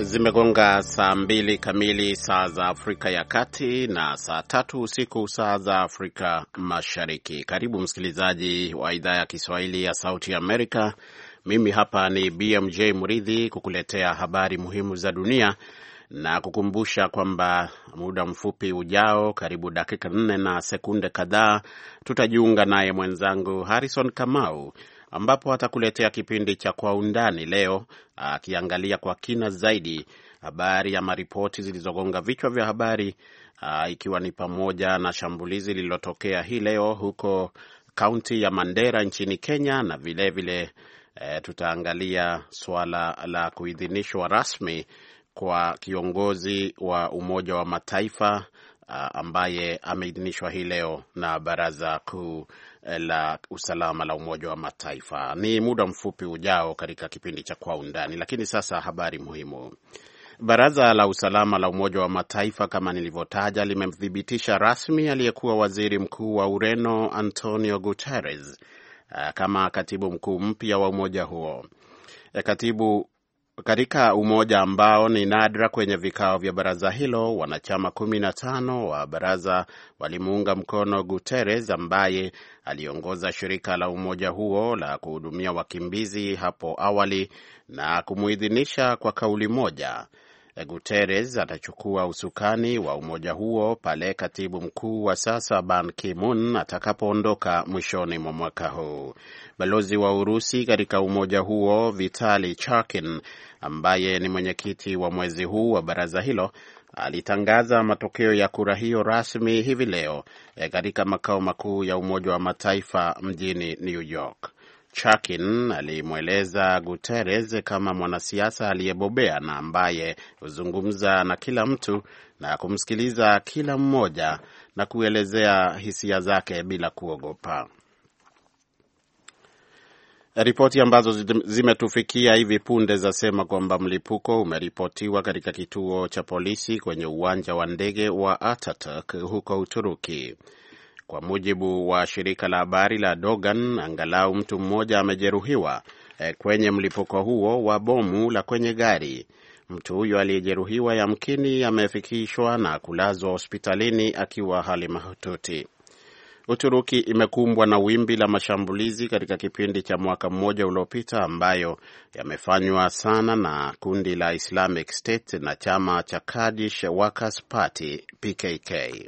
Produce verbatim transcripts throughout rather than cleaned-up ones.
Zimegonga saa mbili kamili saa za Afrika ya Kati na saa tatu usiku saa za Afrika Mashariki. Karibu msikilizaji wa idhaa ya Kiswahili ya Sauti ya Amerika. Mimi hapa ni B M J Muridhi kukuletea habari muhimu za dunia na kukumbusha kwamba muda mfupi ujao, karibu dakika nne na sekunde kadhaa, tutajiunga naye mwenzangu Harrison Kamau ambapo atakuletea kipindi cha Kwa Undani leo, akiangalia kwa kina zaidi habari ya maripoti zilizogonga vichwa vya habari, ikiwa ni pamoja na shambulizi lililotokea hii leo huko kaunti ya Mandera nchini Kenya, na vile vile e, tutaangalia swala la kuidhinishwa rasmi kwa kiongozi wa Umoja wa Mataifa ambaye ameidhinishwa hii leo na Baraza Kuu la Usalama la Umoja wa Mataifa. Ni muda mfupi ujao katika kipindi cha Kwa Undani, lakini sasa habari muhimu. Baraza la Usalama la Umoja wa Mataifa, kama nilivyotaja, limemthibitisha rasmi aliyekuwa waziri mkuu wa Ureno Antonio Guterres kama katibu mkuu mpya wa umoja huo. Katibu katika umoja ambao ni nadra kwenye vikao vya baraza hilo, wanachama kumi na tano wa baraza walimuunga mkono Guterres ambaye aliongoza shirika la umoja huo la kuhudumia wakimbizi hapo awali na kumuidhinisha kwa kauli moja. Guterres atachukua usukani wa umoja huo pale katibu mkuu wa sasa Ban Ki-moon atakapoondoka mwishoni mwa mwaka huu. Balozi wa Urusi katika umoja huo Vitali Charkin, ambaye ni mwenyekiti wa mwezi huu wa baraza hilo, alitangaza matokeo ya kura hiyo rasmi hivi leo katika makao makuu ya Umoja wa Mataifa mjini New York. Charkin alimweleza Guterres kama mwanasiasa aliyebobea na ambaye huzungumza na kila mtu na kumsikiliza kila mmoja na kuelezea hisia zake bila kuogopa. Ripoti ambazo zimetufikia hivi punde zasema kwamba mlipuko umeripotiwa katika kituo cha polisi kwenye uwanja wa ndege wa Ataturk huko Uturuki. Kwa mujibu wa shirika la habari la Dogan, angalau mtu mmoja amejeruhiwa eh, kwenye mlipuko huo wa bomu la kwenye gari. Mtu huyo aliyejeruhiwa yamkini amefikishwa na kulazwa hospitalini akiwa hali mahututi. Uturuki imekumbwa na wimbi la mashambulizi katika kipindi cha mwaka mmoja uliopita ambayo yamefanywa sana na kundi la Islamic State na chama cha Kurdish Workers Party P K K.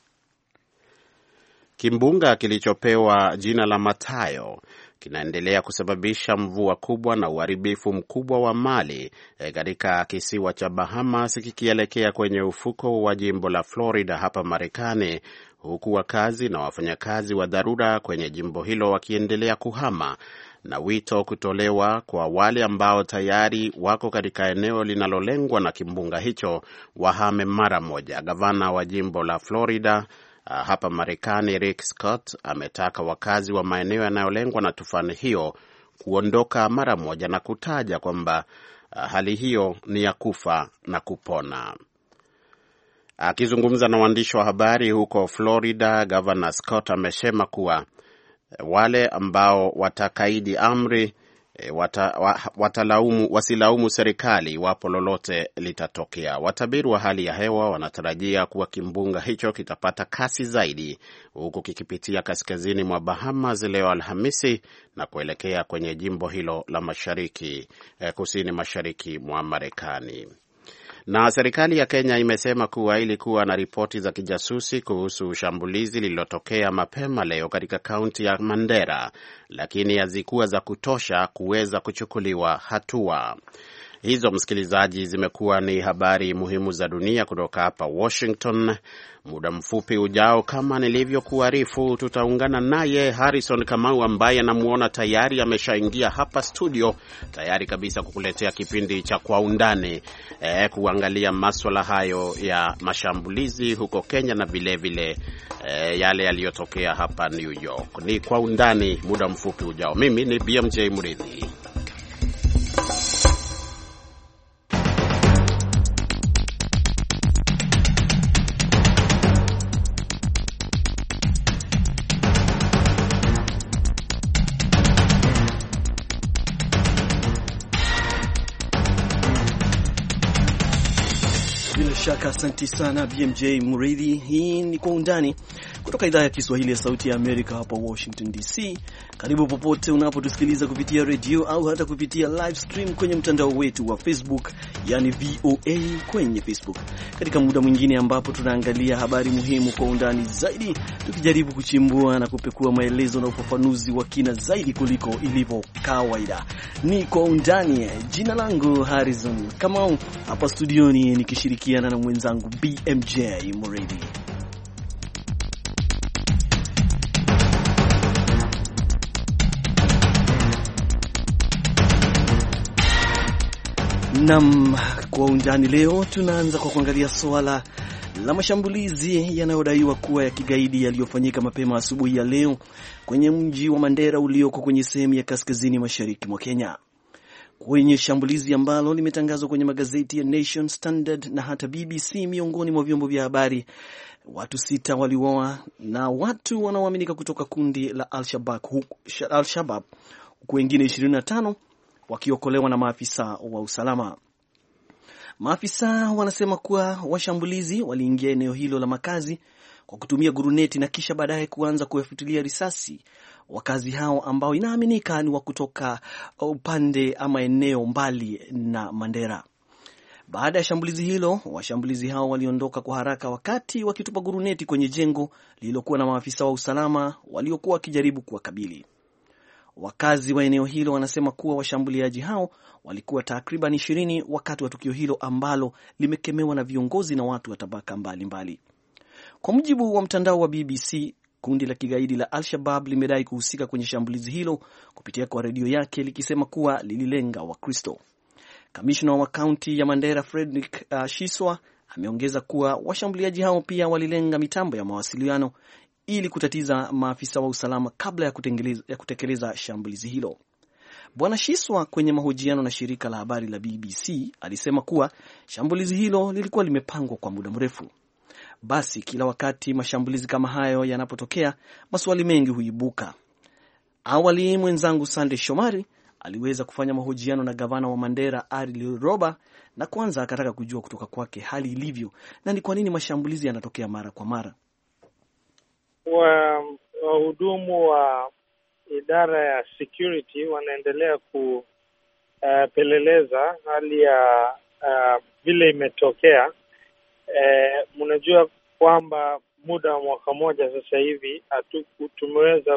Kimbunga kilichopewa jina la Matayo kinaendelea kusababisha mvua kubwa na uharibifu mkubwa wa mali katika kisiwa cha Bahamas, kikielekea kwenye ufuko wa jimbo la Florida hapa Marekani, huku wakazi na wafanyakazi wa dharura kwenye jimbo hilo wakiendelea kuhama na wito kutolewa kwa wale ambao tayari wako katika eneo linalolengwa na kimbunga hicho wahame mara moja. Gavana wa jimbo la Florida hapa Marekani, Rick Scott, ametaka wakazi wa maeneo yanayolengwa na tufani hiyo kuondoka mara moja na kutaja kwamba hali hiyo ni ya kufa na kupona. Akizungumza na waandishi wa habari huko Florida, Governor Scott amesema kuwa wale ambao watakaidi amri wata, watalaumu, wasilaumu serikali iwapo lolote litatokea. Watabiri wa hali ya hewa wanatarajia kuwa kimbunga hicho kitapata kasi zaidi huku kikipitia kaskazini mwa Bahamas leo Alhamisi na kuelekea kwenye jimbo hilo la mashariki, eh, kusini mashariki mwa Marekani. Na serikali ya Kenya imesema kuwa ilikuwa na ripoti za kijasusi kuhusu shambulizi lililotokea mapema leo katika kaunti ya Mandera, lakini hazikuwa za kutosha kuweza kuchukuliwa hatua. Hizo, msikilizaji, zimekuwa ni habari muhimu za dunia kutoka hapa Washington. Muda mfupi ujao, kama nilivyokuarifu, tutaungana naye Harrison Kamau ambaye namuona tayari ameshaingia hapa studio, tayari kabisa kukuletea kipindi cha Kwa Undani, eh, kuangalia masuala hayo ya mashambulizi huko Kenya na vile vile eh, yale yaliyotokea hapa New York. Ni Kwa Undani muda mfupi ujao. Mimi ni B M J Muridhi. hakika, asante sana B M J Mureithi. Hii ni Kwa Undani kutoka idhaa ya Kiswahili ya Sauti ya Amerika hapa Washington D C. Karibu popote unapotusikiliza kupitia redio au hata kupitia live stream kwenye mtandao wetu wa Facebook, yani V O A kwenye Facebook, katika muda mwingine ambapo tunaangalia habari muhimu kwa undani zaidi, tukijaribu kuchimbua na kupekua maelezo na ufafanuzi wa kina zaidi kuliko ilivyo kawaida. Ni Kwa Undani. Jina langu Harrison Kamau, hapa studioni nikishirikiana na mwenzangu B M J Mureithi. Nam, Kwa Undani leo tunaanza kwa kuangalia swala la mashambulizi yanayodaiwa kuwa ya kigaidi yaliyofanyika mapema asubuhi ya leo kwenye mji wa Mandera ulioko kwenye sehemu ya kaskazini mashariki mwa Kenya. Kwenye shambulizi ambalo limetangazwa kwenye magazeti ya Nation, Standard na hata B B C miongoni mwa vyombo vya habari, watu sita waliuawa na watu wanaoaminika kutoka kundi la Al-Shabaab, Al-Shabaab, huku wengine ishirini na tano wakiokolewa na maafisa wa usalama. Maafisa wanasema kuwa washambulizi waliingia eneo hilo la makazi kwa kutumia guruneti na kisha baadaye kuanza kuwafutilia risasi wakazi hao ambao inaaminika ni wa kutoka upande ama eneo mbali na Mandera. Baada ya shambulizi hilo, washambulizi hao waliondoka kwa haraka wakati wakitupa guruneti kwenye jengo lililokuwa na maafisa wa usalama waliokuwa wakijaribu kuwakabili. Wakazi wa eneo hilo wanasema kuwa washambuliaji hao walikuwa takriban ishirini wakati wa tukio hilo ambalo limekemewa na viongozi na watu wa tabaka mbalimbali. Kwa mujibu wa mtandao wa B B C, kundi la kigaidi la Al-Shabaab limedai kuhusika kwenye shambulizi hilo kupitia kwa redio yake likisema kuwa lililenga Wakristo. Kamishna wa kaunti ya Mandera Frederick uh, Shiswa ameongeza kuwa washambuliaji hao pia walilenga mitambo ya mawasiliano ili kutatiza maafisa wa usalama kabla ya, ya kutekeleza shambulizi hilo. Bwana Shiswa kwenye mahojiano na shirika la habari la B B C alisema kuwa shambulizi hilo lilikuwa limepangwa kwa muda mrefu. Basi kila wakati mashambulizi kama hayo yanapotokea, maswali mengi huibuka. Awali mwenzangu Sande Shomari aliweza kufanya mahojiano na gavana wa Mandera Ari Roba, na kwanza akataka kujua kutoka kwake hali ilivyo na ni kwa nini mashambulizi yanatokea mara kwa mara. Wahudumu wa, wa idara ya security wanaendelea kupeleleza uh, hali ya uh, vile imetokea. Uh, mnajua kwamba muda wa mwaka moja sasa hivi hatuku tumeweza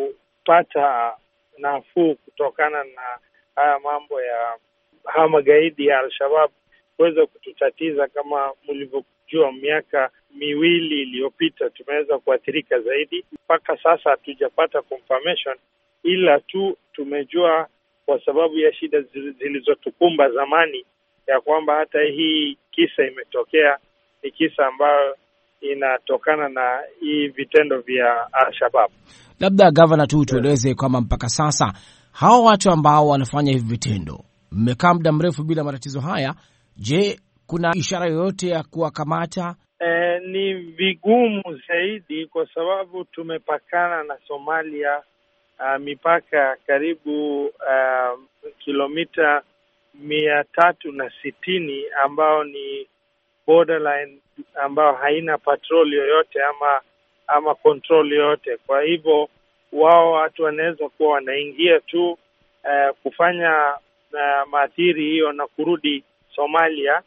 kupata nafuu kutokana na haya mambo ya haya magaidi ya Al-Shabaab kuweza kututatiza. Kama mlivyojua, miaka miwili iliyopita tumeweza kuathirika zaidi. Mpaka sasa hatujapata confirmation, ila tu tumejua kwa sababu ya shida zilizotukumba zamani ya kwamba hata hii kisa imetokea ni kisa ambayo inatokana na hii vitendo vya Al-Shabaab. Labda gavana tu tueleze kwamba mpaka sasa hao watu ambao wanafanya hivi vitendo, mmekaa muda mrefu bila matatizo haya. Je, kuna ishara yoyote ya kuwakamata? E, ni vigumu zaidi kwa sababu tumepakana na Somalia, uh, mipaka karibu uh, kilomita mia tatu na sitini ambao ni borderline ambao haina patrol yoyote ama ama control yoyote. Kwa hivyo wao watu wanaweza kuwa wanaingia tu uh, kufanya uh, maathiri hiyo na kurudi Somalia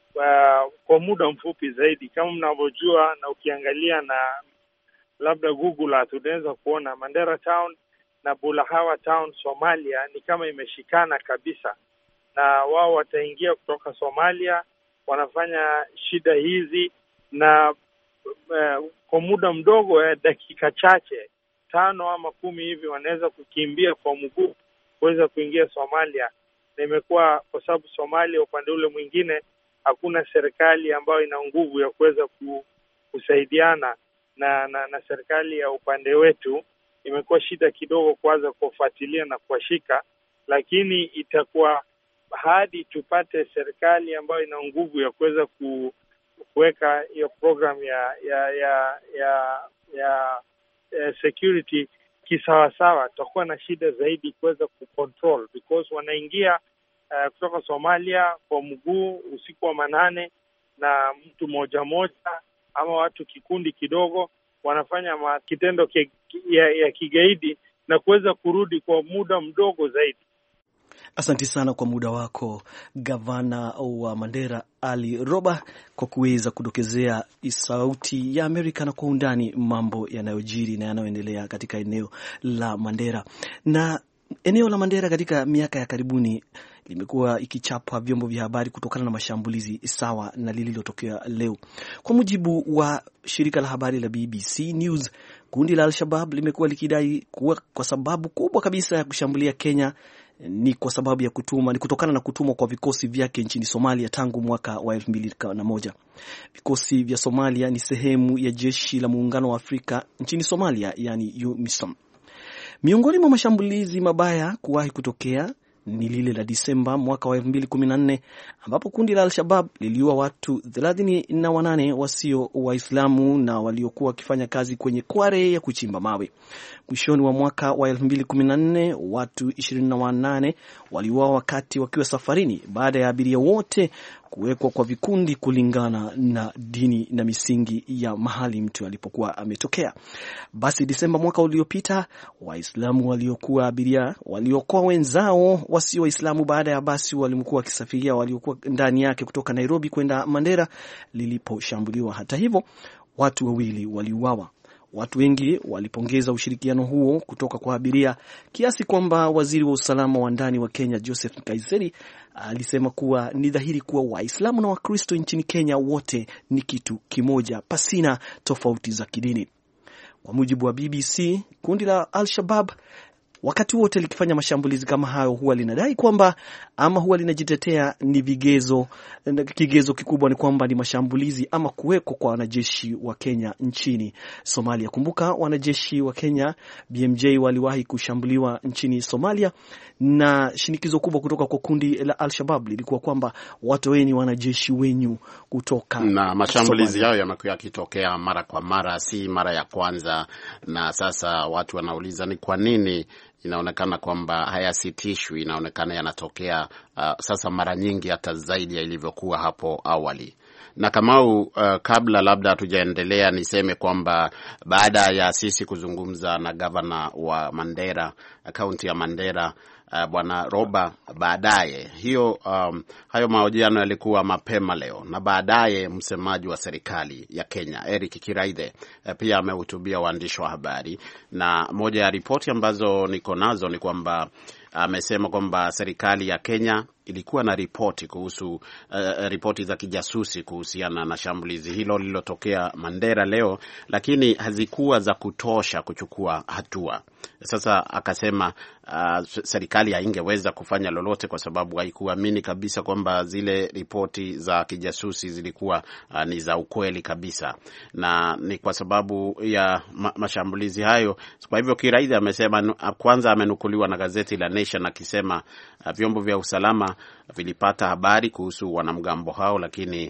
uh, kwa muda mfupi zaidi. Kama mnavyojua na ukiangalia na labda Google Earth unaweza kuona Mandera Town na Bulahawa Town Somalia ni kama imeshikana kabisa, na wao wataingia kutoka Somalia, wanafanya shida hizi na uh, kwa muda mdogo ya uh, dakika chache tano ama kumi hivi wanaweza kukimbia kwa mguu kuweza kuingia Somalia. Na imekuwa kwa sababu Somalia upande ule mwingine hakuna serikali ambayo ina nguvu ya kuweza kusaidiana na, na na serikali ya upande wetu. Imekuwa shida kidogo kuanza kufuatilia na kuwashika, lakini itakuwa hadi tupate serikali ambayo ina nguvu ya kuweza ku, kuweka hiyo program ya ya ya ya, ya, ya security kisawasawa, tutakuwa na shida zaidi kuweza kucontrol, because wanaingia uh, kutoka Somalia kwa mguu usiku wa manane na mtu moja moja ama watu kikundi kidogo wanafanya ma, kitendo ke, ya, ya kigaidi na kuweza kurudi kwa muda mdogo zaidi. Asante sana kwa muda wako Gavana wa Mandera Ali Roba kwa kuweza kudokezea Sauti ya Amerika na kwa undani mambo yanayojiri na yanayoendelea katika eneo la Mandera. Na eneo la Mandera katika miaka ya karibuni limekuwa ikichapa vyombo vya habari kutokana na mashambulizi sawa na lililotokea leo. Kwa mujibu wa shirika la habari la B B C News, kundi la Al-Shabaab limekuwa likidai kuwa kwa sababu kubwa kabisa ya kushambulia Kenya ni kwa sababu ya kutuma ni kutokana na kutumwa kwa vikosi vyake nchini Somalia tangu mwaka wa elfu mbili na moja. Vikosi vya Somalia ni sehemu ya jeshi la muungano wa Afrika nchini Somalia, yani UMISOM. Miongoni mwa mashambulizi mabaya kuwahi kutokea ni lile la Disemba mwaka wa elfu mbili kumi na nne ambapo kundi la Al-Shabaab liliua watu thelathini na wanane wasio Waislamu na waliokuwa wakifanya kazi kwenye kware ya kuchimba mawe. Mwishoni wa mwaka wa elfu mbili kumi na nne watu ishirini na wanane waliuawa wakati wakiwa safarini baada ya abiria wote kuwekwa kwa vikundi kulingana na dini na misingi ya mahali mtu alipokuwa ametokea. Basi Disemba mwaka uliopita, Waislamu waliokuwa abiria waliokoa wenzao wasio Waislamu baada ya basi walimkuwa wakisafiria waliokuwa ndani yake kutoka Nairobi kwenda Mandera liliposhambuliwa. Hata hivyo, watu wawili waliuawa. Watu wengi walipongeza ushirikiano huo kutoka kwa abiria kiasi kwamba waziri wa usalama wa ndani wa Kenya Joseph Nkaiseri alisema kuwa ni dhahiri kuwa Waislamu na Wakristo nchini Kenya wote ni kitu kimoja pasina tofauti za kidini. Kwa mujibu wa B B C, kundi la Al-Shabaab wakati wote likifanya mashambulizi kama hayo huwa linadai kwamba ama huwa linajitetea ni vigezo kigezo kikubwa ni kwamba ni mashambulizi ama kuweko kwa wanajeshi wa Kenya nchini Somalia. Kumbuka wanajeshi wa Kenya B M J waliwahi kushambuliwa nchini Somalia na shinikizo kubwa kutoka kwa kundi la Al-Shabaab lilikuwa kwamba watoeni wanajeshi wenyu kutoka na mashambulizi yao yamekuwa yakitokea mara kwa mara, si mara ya kwanza, na sasa watu wanauliza ni kwa nini inaonekana kwamba hayasitishwi. Inaonekana yanatokea uh, sasa mara nyingi hata zaidi ya ilivyokuwa hapo awali. Na Kamau, uh, kabla labda hatujaendelea niseme kwamba baada ya sisi kuzungumza na gavana wa Mandera, kaunti ya Mandera, Uh, Bwana Roba, baadaye hiyo um, hayo mahojiano yalikuwa mapema leo, na baadaye msemaji wa serikali ya Kenya Eric Kiraithe uh, pia amehutubia waandishi wa habari, na moja ya ripoti ambazo niko nazo ni kwamba amesema uh, kwamba serikali ya Kenya ilikuwa na ripoti kuhusu uh, ripoti za kijasusi kuhusiana na shambulizi hilo lililotokea Mandera leo, lakini hazikuwa za kutosha kuchukua hatua. Sasa akasema uh, serikali haingeweza kufanya lolote kwa sababu haikuamini kabisa kwamba zile ripoti za kijasusi zilikuwa uh, ni za ukweli kabisa, na ni kwa sababu ya ma- mashambulizi hayo. Kwa hivyo Kiraithe amesema, kwanza amenukuliwa na gazeti la Nation akisema uh, vyombo vya usalama vilipata habari kuhusu wanamgambo hao, lakini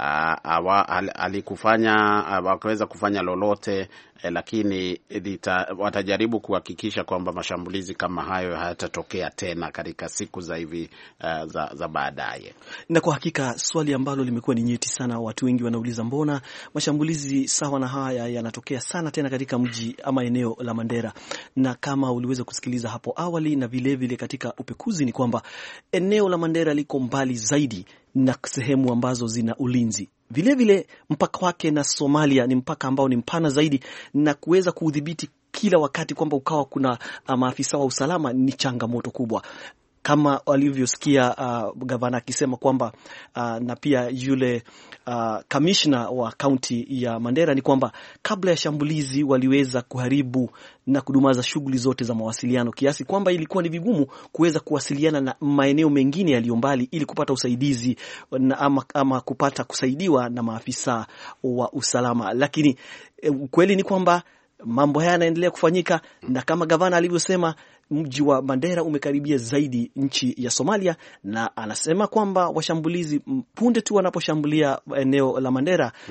uh, alikufanya uh, wakaweza kufanya lolote eh, lakini dita, watajaribu kuhakikisha kwamba mashambulizi kama hayo hayatatokea tena katika siku za hivi uh, za, za baadaye. Na kwa hakika swali ambalo limekuwa ni nyeti sana, watu wengi wanauliza mbona mashambulizi sawa na haya yanatokea sana tena katika mji ama eneo la Mandera. Na kama uliweza kusikiliza hapo awali na vile vile katika upekuzi ni kwamba eneo la Mandera liko mbali zaidi na sehemu ambazo zina ulinzi. Vile vile mpaka wake na Somalia ni mpaka ambao ni mpana zaidi, na kuweza kuudhibiti kila wakati kwamba ukawa kuna maafisa wa usalama ni changamoto kubwa. Kama walivyosikia uh, gavana akisema kwamba uh, na pia yule kamishna uh, wa kaunti ya Mandera ni kwamba kabla ya shambulizi waliweza kuharibu na kudumaza shughuli zote za mawasiliano kiasi kwamba ilikuwa ni vigumu kuweza kuwasiliana na maeneo mengine yaliyo mbali ili kupata usaidizi na ama, ama kupata kusaidiwa na maafisa wa usalama. Lakini ukweli uh, ni kwamba mambo haya yanaendelea kufanyika, na kama gavana alivyosema mji wa Mandera umekaribia zaidi nchi ya Somalia, na anasema kwamba washambulizi punde tu wanaposhambulia eneo la Mandera hmm.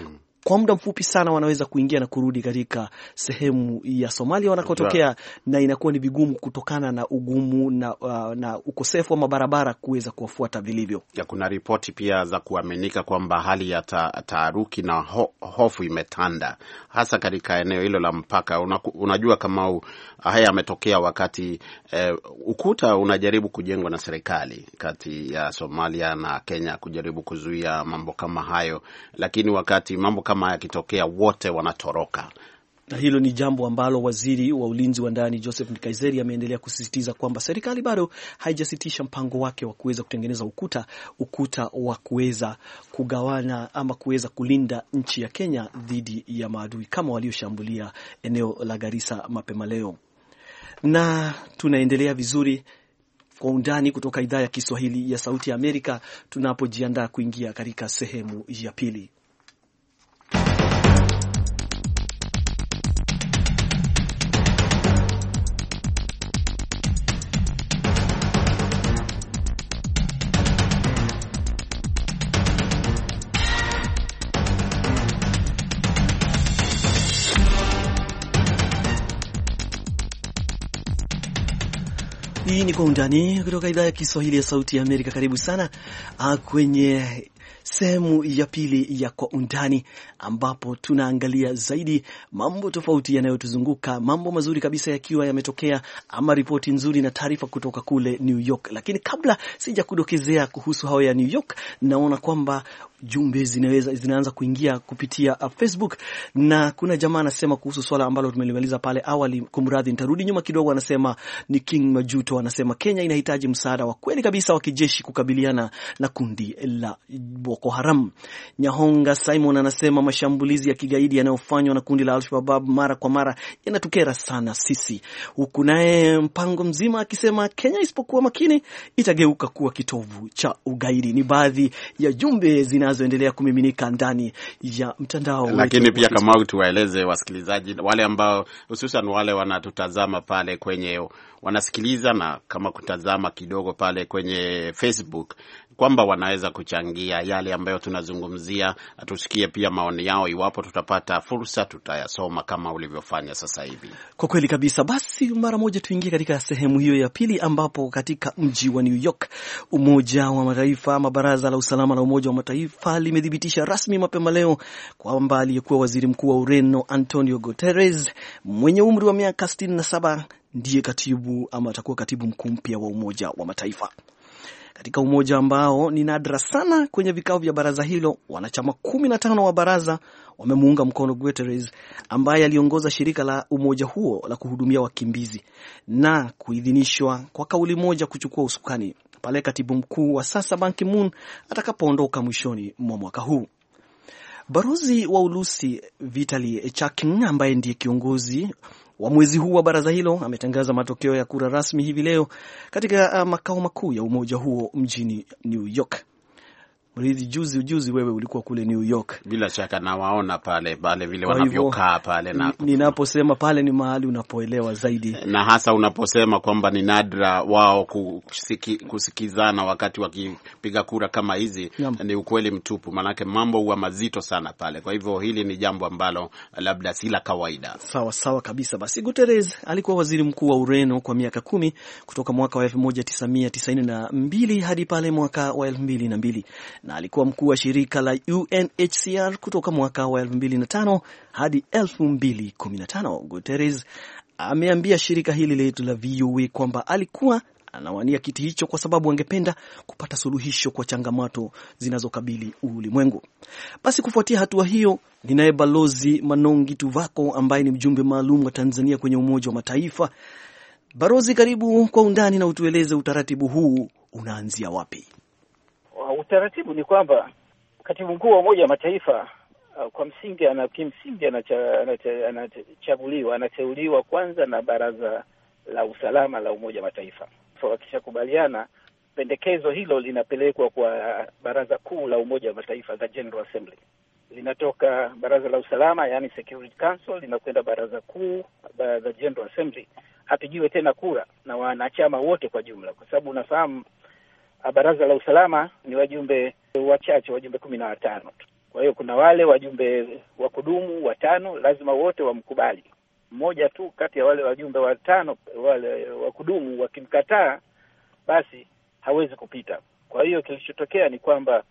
kwa muda mfupi sana wanaweza kuingia na kurudi katika sehemu ya Somalia wanakotokea, na inakuwa ni vigumu kutokana na ugumu na, uh, na ukosefu wa mabarabara kuweza kuwafuata vilivyo. Ya, kuna ripoti pia za kuaminika kwamba hali ya ta, taharuki na ho, hofu imetanda hasa katika eneo hilo la mpaka. Una, unajua kama haya yametokea wakati eh, ukuta unajaribu kujengwa na serikali kati ya Somalia na Kenya kujaribu kuzuia mambo kama hayo, lakini wakati mambo kama yakitokea wote wanatoroka. Na hilo ni jambo ambalo waziri wa ulinzi wa ndani Joseph Nkaiseri ameendelea kusisitiza kwamba serikali bado haijasitisha mpango wake wa kuweza kutengeneza ukuta ukuta wa kuweza kugawana ama kuweza kulinda nchi ya Kenya dhidi ya maadui kama walioshambulia eneo la Garissa mapema leo. Na tunaendelea vizuri kwa undani kutoka idhaa ya Kiswahili ya Sauti ya Amerika tunapojiandaa kuingia katika sehemu ya pili. Hii ni Kwa Undani kutoka idhaa ya Kiswahili ya Sauti ya Amerika. Karibu sana kwenye sehemu ya pili ya Kwa Undani, ambapo tunaangalia zaidi mambo tofauti yanayotuzunguka, mambo mazuri kabisa yakiwa yametokea, ama ripoti nzuri na taarifa kutoka kule New York. Lakini kabla sija kudokezea kuhusu hao ya New York, naona kwamba jumbe zinaweza zinaanza kuingia kupitia uh, Facebook, na kuna jamaa anasema kuhusu swala ambalo tumelimaliza pale awali. Kumradhi, nitarudi nyuma kidogo. Anasema ni King Majuto, anasema Kenya inahitaji msaada wa kweli kabisa wa kijeshi kukabiliana na kundi la Boko Haram. Nyahonga Simon anasema mashambulizi ya kigaidi yanayofanywa na kundi la Al-Shabaab mara kwa mara yanatukera sana sisi. Huku naye Mpango Mzima akisema Kenya isipokuwa makini itageuka kuwa kitovu cha ugaidi. Ni baadhi ya jumbe zina zoendelea kumiminika ndani ya mtandao. Lakini pia kama tuwaeleze wasikilizaji wale ambao hususan wale wanatutazama pale kwenye wanasikiliza na kama kutazama kidogo pale kwenye Facebook kwamba wanaweza kuchangia yale ambayo tunazungumzia, tusikie pia maoni yao. Iwapo tutapata fursa tutayasoma kama ulivyofanya sasa hivi. Kwa kweli kabisa. Basi mara moja tuingie katika sehemu hiyo ya pili, ambapo katika mji wa New York Umoja wa Mataifa ama Baraza la Usalama la Umoja wa Mataifa limethibitisha rasmi mapema leo kwamba aliyekuwa waziri mkuu wa Ureno Antonio Guterres mwenye umri wa miaka sitini na saba ndiye katibu ama atakuwa katibu mkuu mpya wa Umoja wa Mataifa. Katika umoja ambao ni nadra sana kwenye vikao vya baraza hilo, wanachama kumi na tano wa baraza wamemuunga mkono Guterres ambaye aliongoza shirika la umoja huo la kuhudumia wakimbizi na kuidhinishwa kwa kauli moja kuchukua usukani pale katibu mkuu wa sasa Ban Ki-moon atakapoondoka mwishoni mwa mwaka huu. Balozi wa Urusi Vitali Chakin ambaye ndiye kiongozi wa mwezi huu wa baraza hilo ametangaza matokeo ya kura rasmi hivi leo katika uh, makao makuu ya umoja huo mjini New York. Mrithi, juzi ujuzi wewe ulikuwa kule New York. Bila shaka na waona pale pale vile wanavyokaa pale, na ninaposema pale ni mahali unapoelewa zaidi, na hasa unaposema kwamba ni nadra wao kusiki, kusikizana wakati wakipiga kura kama hizi. Yam. Ni ukweli mtupu, manake mambo huwa mazito sana pale. Kwa hivyo hili ni jambo ambalo labda si la kawaida. Sawa sawa kabisa. Basi Guterres alikuwa waziri mkuu wa Ureno kwa miaka kumi kutoka mwaka wa elfu moja tisa mia tisaini na mbili hadi pale mwaka wa elfu mbili na mbili, na alikuwa mkuu wa shirika la U N H C R kutoka mwaka wa elfu mbili na tano hadi elfu mbili kumi na tano. Guterres ameambia shirika hili letu la V O A kwamba alikuwa anawania kiti hicho kwa sababu angependa kupata suluhisho kwa changamoto zinazokabili ulimwengu. Basi kufuatia hatua hiyo, ninaye Balozi Manongi Tuvako ambaye ni mjumbe maalum wa Tanzania kwenye Umoja wa Mataifa. Balozi, karibu Kwa Undani na utueleze utaratibu huu unaanzia wapi? Utaratibu ni kwamba katibu mkuu wa Umoja wa Mataifa uh, kwa msingi ana kimsingi anachaguliwa anateuliwa kwanza na Baraza la Usalama la Umoja wa Mataifa. So wakishakubaliana, pendekezo hilo linapelekwa kwa Baraza Kuu la Umoja wa Mataifa, the General Assembly. Linatoka Baraza la Usalama, yani Security Council, linakwenda Baraza Kuu, the General Assembly, hapigiwe tena kura na wanachama wote kwa jumla, kwa sababu unafahamu Baraza la Usalama ni wajumbe wachache, wajumbe kumi na watano. Kwa hiyo kuna wale wajumbe wa kudumu watano, lazima wote wamkubali. Mmoja tu kati ya wale wajumbe watano wale wa kudumu wakimkataa, basi hawezi kupita. Kwa hiyo kilichotokea ni kwamba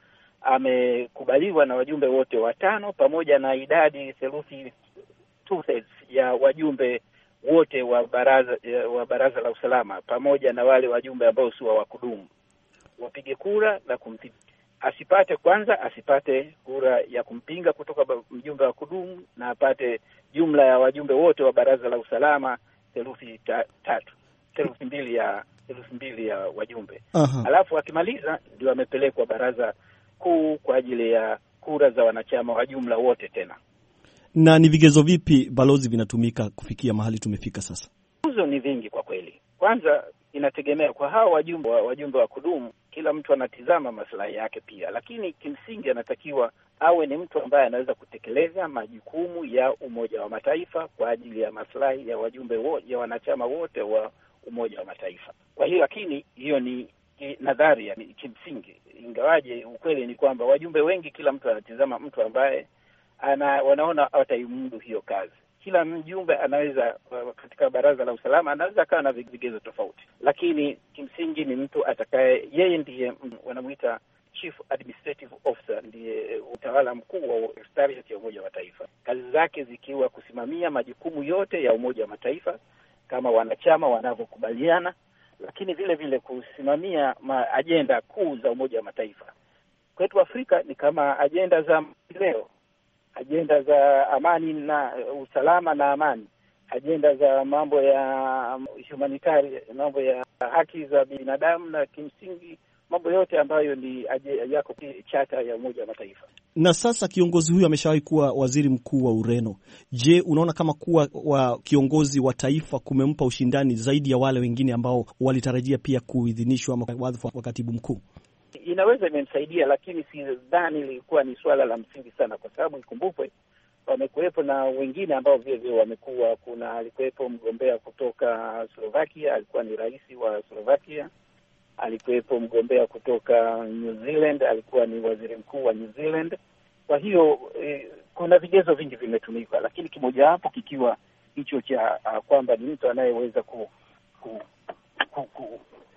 amekubaliwa na wajumbe wote watano pamoja na idadi theluthi two thirds ya wajumbe wote wa baraza wa baraza la usalama pamoja na wale wajumbe ambao si wa kudumu wapige kura na kumpiga. Asipate kwanza asipate kura ya kumpinga kutoka mjumbe wa kudumu, na apate jumla ya wajumbe wote wa baraza la usalama theluthi ta, tatu theluthi mbili ya theluthi mbili ya wajumbe. Uh-huh. Alafu akimaliza ndio amepelekwa baraza kuu kwa ajili ya kura za wanachama wa jumla wote tena. Na ni vigezo vipi balozi vinatumika kufikia mahali tumefika sasa? Vigezo ni vingi kwa kweli. Kwanza inategemea kwa hao wajumbe wa wajumbe wa kudumu, kila mtu anatizama maslahi yake pia, lakini kimsingi anatakiwa awe ni mtu ambaye anaweza kutekeleza majukumu ya Umoja wa Mataifa kwa ajili ya maslahi ya wajumbe wote, ya wanachama wote wa Umoja wa Mataifa. Kwa hiyo lakini hiyo ni nadharia, ni kimsingi, ingawaje ukweli ni kwamba wajumbe wengi, kila mtu anatizama mtu ambaye ana wanaona ataimudu hiyo kazi. Kila mjumbe anaweza katika baraza la usalama anaweza kawa na vigezo tofauti, lakini kimsingi ni mtu atakaye, yeye ndiye wanamuita Chief Administrative Officer, ndiye utawala mkuu wa Secretariat ya Umoja wa Mataifa. Kazi zake zikiwa kusimamia majukumu yote ya Umoja wa Mataifa kama wanachama wanavyokubaliana, lakini vile vile kusimamia ajenda kuu za Umoja wa Mataifa. Kwetu Afrika ni kama ajenda za leo, ajenda za amani na usalama na amani, ajenda za mambo ya humanitarian, mambo ya haki za binadamu, na kimsingi mambo yote ambayo ni yako chata ya Umoja wa Mataifa. Na sasa kiongozi huyu ameshawahi kuwa waziri mkuu wa Ureno. Je, unaona kama kuwa wa kiongozi wa taifa kumempa ushindani zaidi ya wale wengine ambao walitarajia pia kuidhinishwa wadhifa wa katibu mkuu? Inaweza imemsaidia, lakini sidhani ilikuwa ni swala la msingi sana, kwa sababu ikumbukwe wamekuwepo na wengine ambao vile vile wamekuwa. Kuna alikuwepo mgombea kutoka Slovakia, alikuwa ni rais wa Slovakia. Alikuwepo mgombea kutoka New Zealand, alikuwa ni waziri mkuu wa New Zealand. Kwa hiyo eh, kuna vigezo vingi vimetumika, lakini kimoja hapo kikiwa hicho cha uh, kwamba ni mtu anayeweza ku, ku, ku, ku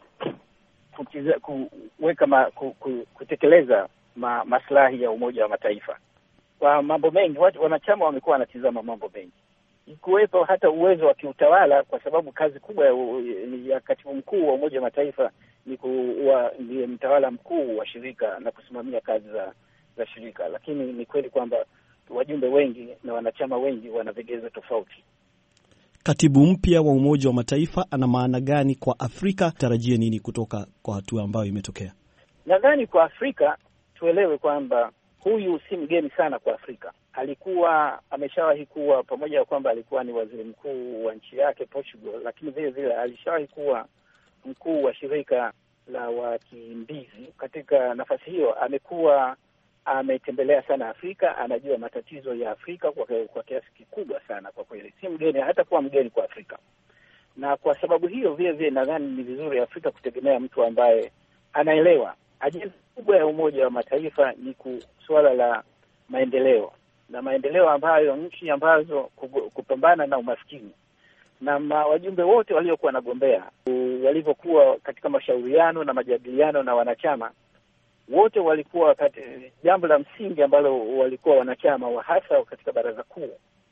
Kutiza, kuweka ma, ku, ku, kutekeleza ma, maslahi ya Umoja wa Mataifa kwa mambo mengi. Watu wanachama wamekuwa wanatizama mambo mengi, ikuwepo hata uwezo wa kiutawala, kwa sababu kazi kubwa ya, ya katibu mkuu wa Umoja wa Mataifa ni kuwa ndiye mtawala mkuu wa shirika na kusimamia kazi za, za shirika. Lakini ni kweli kwamba wajumbe wengi na wanachama wengi wana vigezo tofauti. Katibu mpya wa Umoja wa Mataifa ana maana gani kwa Afrika? Tarajie nini kutoka kwa hatua ambayo imetokea? Nadhani kwa Afrika tuelewe kwamba huyu si mgeni sana kwa Afrika. Alikuwa ameshawahi kuwa, pamoja na kwamba alikuwa ni waziri mkuu wa nchi yake Portugal, lakini vile vile alishawahi kuwa mkuu wa shirika la wakimbizi. Katika nafasi hiyo amekuwa ametembelea sana Afrika, anajua matatizo ya Afrika kwa, kwa kiasi kikubwa sana. Kwa kweli si mgeni, hata kuwa mgeni kwa Afrika. Na kwa sababu hiyo vile vile nadhani ni vizuri Afrika kutegemea mtu ambaye anaelewa ajenda kubwa ya Umoja wa Mataifa ni suala la maendeleo, na maendeleo ambayo nchi ambazo kupambana na umaskini. Na ma, wajumbe wote waliokuwa wanagombea walivyokuwa katika mashauriano na majadiliano na wanachama wote walikuwa kati, jambo la msingi ambalo walikuwa wanachama wa hasa katika baraza kuu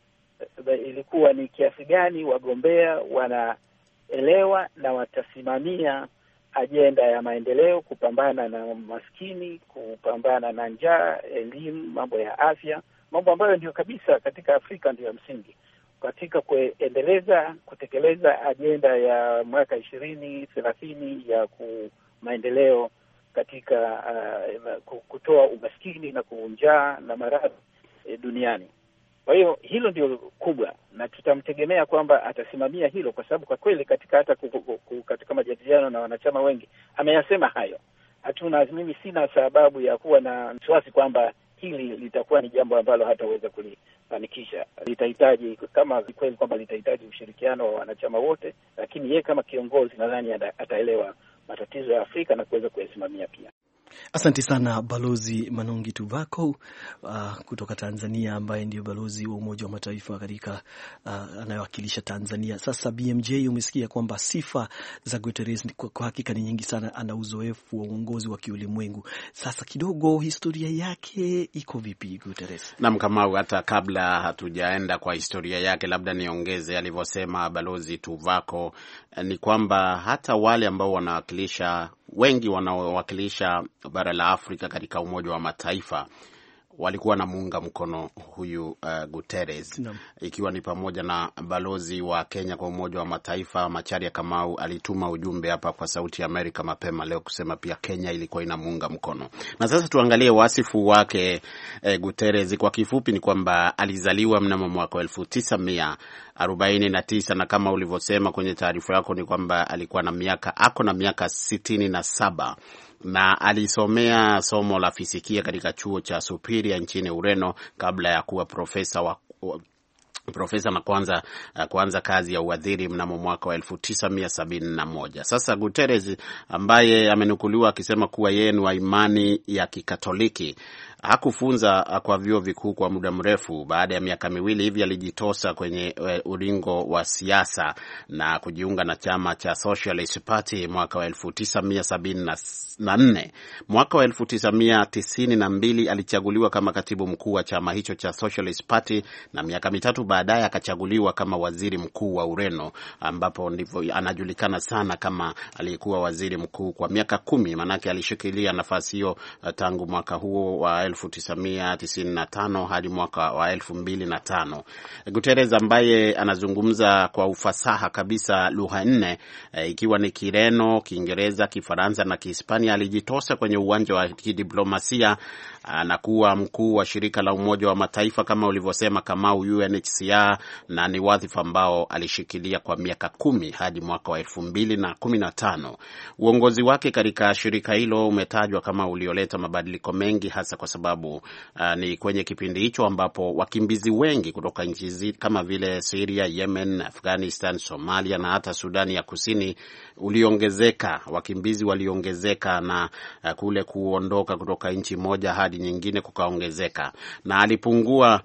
ilikuwa ni kiasi gani wagombea wanaelewa na watasimamia ajenda ya maendeleo, kupambana na maskini, kupambana na njaa, elimu, mambo ya afya, mambo ambayo ndio kabisa katika Afrika ndio ya msingi katika kuendeleza kutekeleza ajenda ya mwaka ishirini thelathini ya ku maendeleo katika uh, kutoa umaskini na kunjaa na maradhi e, duniani. Kwa hiyo hilo ndio kubwa, na tutamtegemea kwamba atasimamia hilo, kwa sababu kwa kweli katika hata katika majadiliano na wanachama wengi ameyasema hayo. Hatuna, mimi sina sababu ya kuwa na wasiwasi kwamba hili litakuwa ni jambo ambalo hataweza kulifanikisha. Litahitaji, kama kweli kwamba litahitaji ushirikiano wa wanachama wote, lakini yeye kama kiongozi nadhani ataelewa matatizo ya Afrika na kuweza kuyasimamia pia. Asante sana Balozi Manongi Tuvako uh, kutoka Tanzania, ambaye ndio balozi wa Umoja wa Mataifa katika uh, anayewakilisha Tanzania. Sasa B M J, umesikia kwamba sifa za Guterres kwa, kwa hakika ni nyingi sana. Ana uzoefu wa uongozi wa kiulimwengu. Sasa kidogo historia yake iko vipi Guterres? Naam, kama hata kabla hatujaenda kwa historia yake, labda niongeze alivyosema Balozi Tuvako ni kwamba hata wale ambao wanawakilisha wengi wanaowakilisha bara la Afrika katika Umoja wa Mataifa walikuwa na muunga mkono huyu uh, Guterres no. Ikiwa ni pamoja na balozi wa Kenya kwa Umoja wa Mataifa Macharia Kamau alituma ujumbe hapa kwa Sauti ya Amerika mapema leo kusema pia Kenya ilikuwa ina muunga mkono. Na sasa tuangalie wasifu wake eh, Guterres. Kwa kifupi ni kwamba alizaliwa mnamo mwaka elfu tisa mia arobaini na tisa na kama ulivyosema kwenye taarifa yako ni kwamba alikuwa na miaka ako na miaka sitini na saba na alisomea somo la fizikia katika chuo cha Superior nchini Ureno kabla ya kuwa profesa wa profesa na kwanza kuanza kazi ya uadhiri mnamo mwaka wa elfu tisa mia sabini na moja. Sasa Guterres ambaye amenukuliwa akisema kuwa yeye ni wa imani ya Kikatoliki hakufunza kwa vyuo vikuu kwa muda mrefu. Baada ya miaka miwili hivi alijitosa kwenye ulingo wa siasa na kujiunga na chama cha Socialist Party mwaka wa elfu tisa mia sabini na nne. Mwaka wa elfu tisa mia tisini na mbili alichaguliwa kama katibu mkuu wa chama hicho cha Socialist Party na miaka mitatu baadaye akachaguliwa kama waziri mkuu wa Ureno, ambapo ndivyo anajulikana sana kama aliyekuwa waziri mkuu kwa miaka kumi, manake alishikilia nafasi hiyo tangu mwaka huo wa elfu tisa mia tisini na tano hadi mwaka wa elfu mbili na tano. Guterres ambaye anazungumza kwa ufasaha kabisa lugha nne e, ikiwa ni Kireno, Kiingereza, Kifaransa na Kihispania, alijitosa kwenye uwanja wa kidiplomasia na kuwa mkuu wa shirika la Umoja wa Mataifa kama ulivyosema kama U N H C R, na ni wadhifa ambao alishikilia kwa miaka kumi hadi mwaka wa elfu mbili na kumi na tano. Uongozi wake katika shirika hilo umetajwa kama ulioleta mabadiliko mengi, hasa kwa sababu uh, ni kwenye kipindi hicho ambapo wakimbizi wengi kutoka nchi kama vile Syria, Yemen, Afghanistan, Somalia na hata Sudani ya Kusini uliongezeka. Wakimbizi waliongezeka na uh, kule kuondoka kutoka nchi moja hadi nyingine kukaongezeka, na alipungua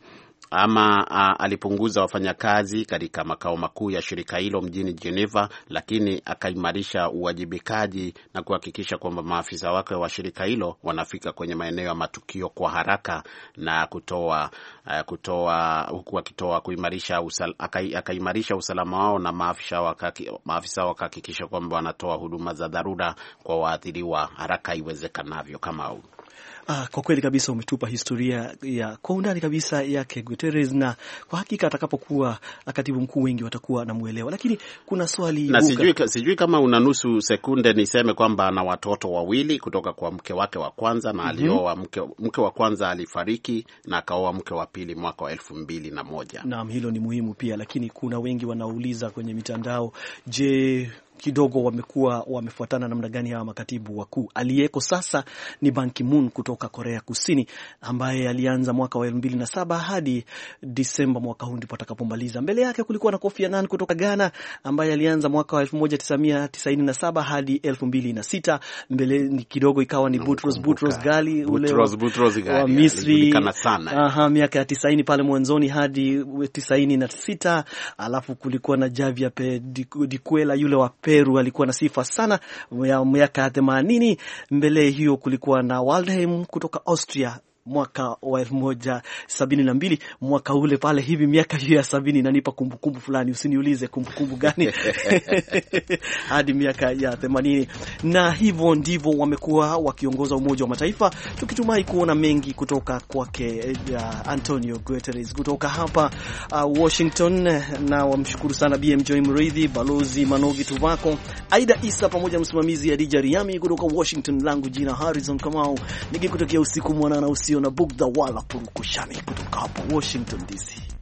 ama a, alipunguza wafanyakazi katika makao makuu ya shirika hilo mjini Geneva, lakini akaimarisha uwajibikaji na kuhakikisha kwamba maafisa wake wa shirika hilo wanafika kwenye maeneo ya matukio kwa haraka na kutoa uh, kutoa huku akitoa kuimarisha usal, akaimarisha usalama wao, na maafisa wakaki, maafisa wakahakikisha kwamba wanatoa huduma za dharura kwa waathiriwa haraka iwezekanavyo. Kama huu Ah, kwa kweli kabisa umetupa historia ya kwa undani kabisa yake Guterres, na kwa hakika atakapokuwa katibu mkuu wengi watakuwa namuelewa. Lakini kuna swali na sijui, sijui kama una nusu sekunde niseme kwamba ana watoto wawili kutoka kwa mke wake wa kwanza na alioa mke, mke wa kwanza alifariki na akaoa mke wa pili mwaka wa elfu mbili na moja. Naam, hilo ni muhimu pia, lakini kuna wengi wanauliza kwenye mitandao, je, kidogo wamekuwa wamefuatana namna gani hawa makatibu wakuu? Aliyeko sasa ni Ban Ki-moon kutoka Korea Kusini, ambaye alianza mwaka wa elfu mbili na saba hadi Disemba mwaka huu ndipo atakapomaliza. Mbele yake kulikuwa na Kofi Annan kutoka Ghana, ambaye alianza mwaka wa elfu moja tisa mia tisaini na saba hadi elfu mbili na sita. Mbele ni kidogo ikawa ni Boutros Boutros Ghali ule wa Misri, aha, miaka ya tisaini pale mwanzoni hadi tisaini na sita. Alafu kulikuwa na Javier Pedicuela yule wa Peru, alikuwa na sifa sana ya miaka ya themanini. Mbele hiyo kulikuwa na Waldheim kutoka Austria mwaka wa elfu moja sabini na mbili, mwaka ule pale hivi miaka hiyo ya sabini inanipa kumbukumbu fulani, usiniulize kumbukumbu gani hadi miaka ya themanini. Na hivyo ndivyo wamekuwa wakiongoza Umoja wa Mataifa, tukitumai kuona mengi kutoka kwake uh, Antonio Guterres. Kutoka hapa uh, Washington, na wamshukuru sana B M J Mridhi, Balozi Manongi Tuvako, Aida Isa pamoja msimamizi Adija Riami kutoka Washington. Langu jina Harrison Kamau, nikikutakia usiku mwanana usio na bugdha wala purukushani kutoka hapa Washington D C.